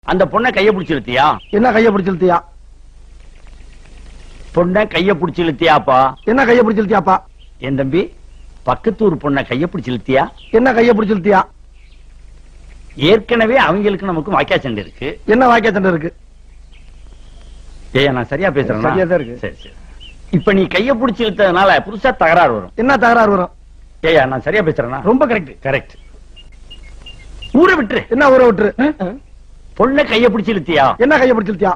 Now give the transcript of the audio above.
அந்த பொண்ணை கைய பிடிச்சு இழுத்தியா? என்ன கைய பிடிச்சு இழுத்தியா? பொண்ணை கைய பிடிச்சு இழுத்தியாப்பா? என்ன கைய பிடிச்சு இழுத்தியாப்பா? என் தம்பி, பக்கத்தூர் பொண்ணை கைய பிடிச்சு இழுத்தியா? என்ன கைய பிடிச்சு இழுத்தியா? ஏற்கனவே அவங்களுக்கு நமக்கு வாக்கியா சண்டை இருக்கு. என்ன வாக்கியா சண்டை இருக்கு? ஏய், நான் சரியா பேசுறேன்? சரியா தான் இருக்கு. சரி சரி. இப்ப நீ கைய பிடிச்சு இழுத்ததுனால புதுசா தகராறு வரும். என்ன தகராறு வரும்? ஏயா, நான் சரியா பேசுறேன்னா? ரொம்ப கரெக்ட். கரெக்ட். ஊரை விட்டுரு. என்ன ஊரை விட்டுரு? பொண்ணை கைய பிடிச்சு இழுத்தியா? என்ன கைய பிடிச்சு இழுத்தியா?